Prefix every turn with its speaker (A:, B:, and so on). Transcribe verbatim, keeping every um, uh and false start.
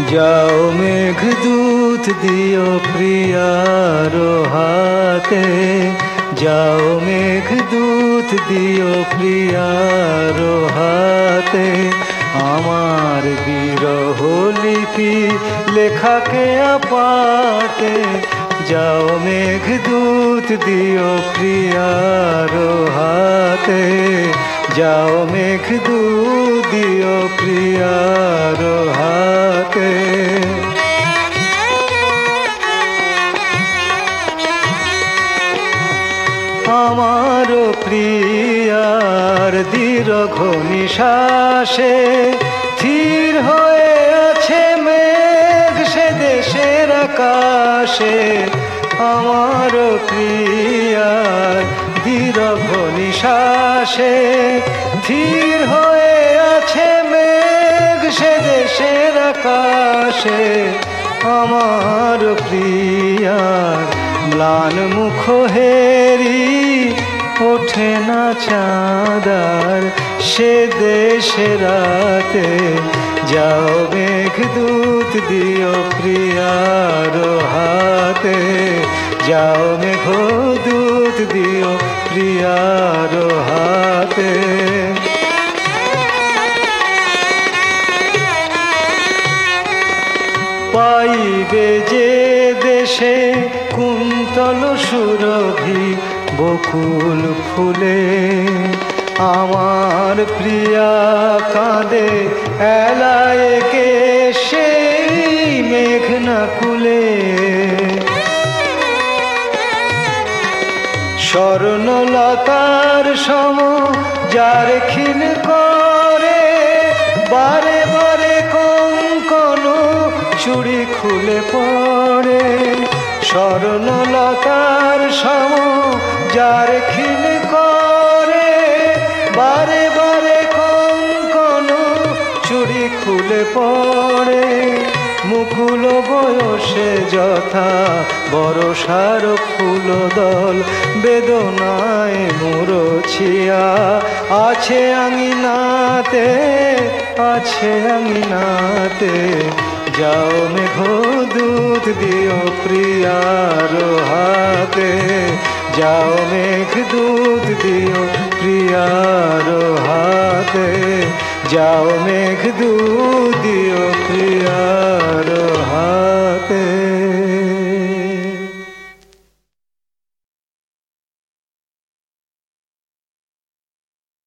A: যাও মেঘদূত দিও প্রিয়ার হাতে, যাও মেঘদূত দিও প্রিয়ার হাতে, আমার বিরহ লিপি লেখাকে আপাতে। যাও মেঘদূত দিও প্রিয়ার হাতে, যাও মেঘদূত দিও প্রিয়ার হাতে। আমার প্রিয়ার দীর্ঘ নিঃশ্বাসে স্থির হয়ে আছে মেঘ সে দেশের আকাশে। আমার প্রিয়ার দীর্ঘ নিঃশ্বাসে স্থির হয়ে আছে মেঘ সে দেশের আকাশে। আমার প্রিয়ার ম্লান মুখ হেরি ওঠে না চাঁদার সে দেশে রাতে। যাও মেঘদূত দিও প্রিয়ার হাতে, যাও মেঘদূত দিও প্রিয়ার হাতে। পাইবে যে দেশে কুন্তল সুরভি বকুল ফুলে, আমার প্রিয়া কাঁদে এলায় কে সেই মেঘনা কুলে। স্বর্ণলতার সম যার ক্ষীণ করে, বারে বারে কঙ্কন চুড়ি খুলে পড়ে। স্বর্ণলতার সম যার ক্ষীণ করে, বারে বারে কঙ্কন চুড়ি খুলে পড়ে। মুকুল বয়সে যথা বরষার ফুল দল বেদনায় মুরছিয়া আছে আঙিনাতে, আছে আঙিনাতে। যাও মেঘদূত দিও প্রিয়ার হাতে, যাও মেঘদূত দিও প্রিয়ার হাতে, যাও মেঘদূত দিও প্রিয়ার হাতে।